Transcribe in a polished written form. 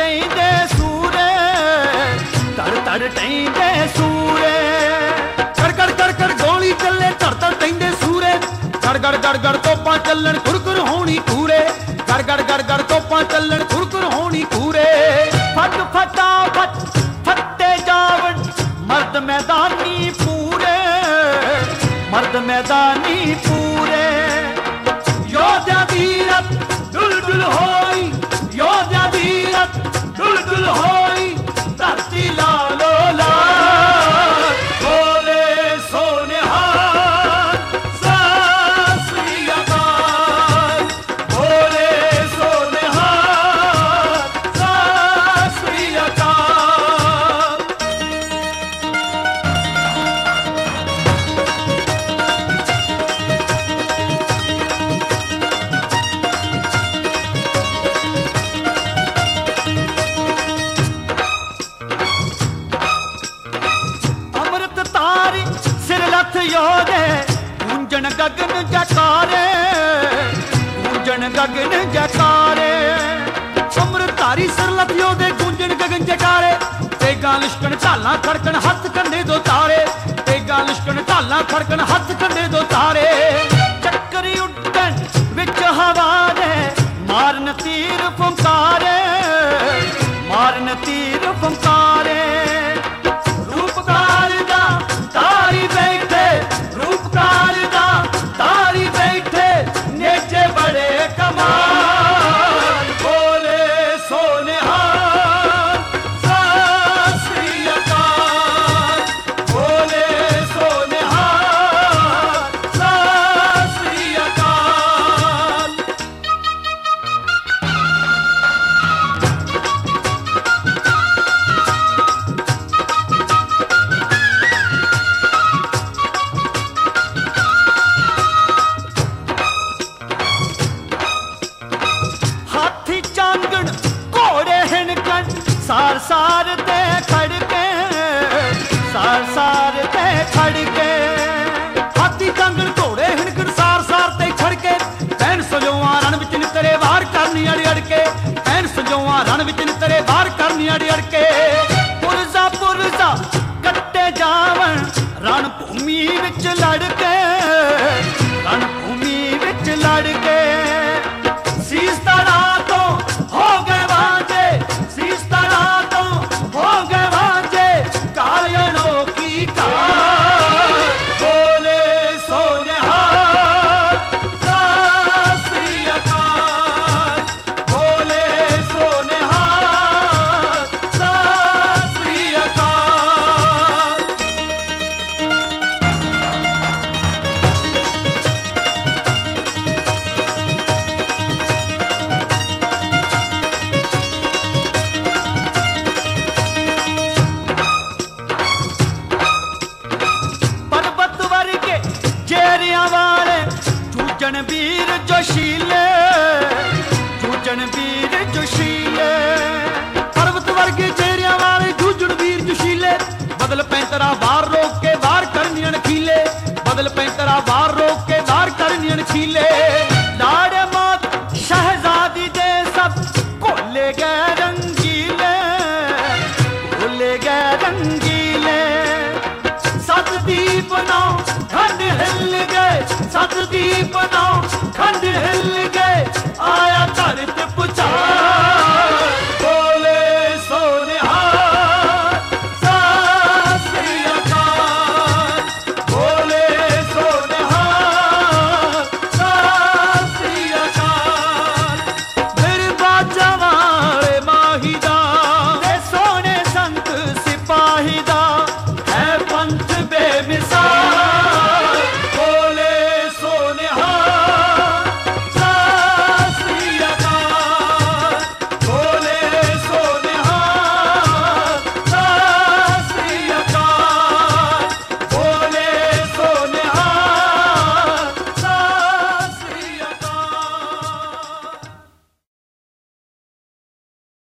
टैंदे सूरे धड़ धड़ टैंदे सूरे कर कर कर कर गोली चले धड़ धड़ टैंदे सूरे गड़ गड़ गड़ गड़ तोपां चलन खुरखुर होनी कूरे गड़ गड़ गड़ गड़ तोपां चलन खुरखुर होनी कूरे फट फटा फट फटे जावन मर्द मैदानी पूरे मर्द मैदानी पूरे योद्धा वीरत दुल दुल होई योद्धा वीरत दुल दुल होई धरती लालो लाल बोले सोनिहार सत श्री अकाल बोले सोनिहार सत श्री अकाल। अमृत तारी सिर लथ योधे गूंजन गगन जकारे गूंजन गगन जकारे अमृत तारी सिर लथ योधे गूंजन गगन जकारे तेगा लिशकन ढालां खड़कन हथ कंधे दो तारे तेगा लिशकन ढालां खड़कन हथ कंधे दो तारे चक्करी उड्डन विच हवा दे मारन तीर फुंकारे मारन तीर फुंकारे रूपकार दा तारी बैठे रूपकार दा तारी बैठे नेचे बड़े कमाल बोले सोनिहार सत श्री अकाल बोले सोनिहार सत श्री अकाल। हाथी चांगण घोड़े हिनकन सार सार ते खड़के सार सार ते खड़के हाथी चांगण घोड़े हिनकन सार सार ते खड़के पैन सजोआ रण विच नितरे वार करनी अड़ अड़के पैन सजोआ रण विच नितरे वार करनी अड़ अड़के पुरजा पुरजा कट्टे जावन रण भूमि विच लड़के रण भूमि विच लड़के शीश तड़ा तो हो गए वांझे शीश तड़ा तो हो गए वांझे कायनों की काल बोले सोनिहार सत श्री अकाल बोले सोनिहार सत श्री अकाल। पर्वत वर्गे जेरिया वाले जूझन वीर जोशीले जूझन वीर जोशीले पर्वत वर्गे जेरिया वाले जूझन वीर जोशीले बदल पैंतरा वार रोक के वार करनी अनखीले बदल पैंतरा वार रोक के वार करनी अनखीले लाड़े मौत शहजादी दे सब कोले गए रंगीले कोले गए रंगीले सत दीप नौ खंड हिल गए सत दीप नौ खंड हिल गए आया धरत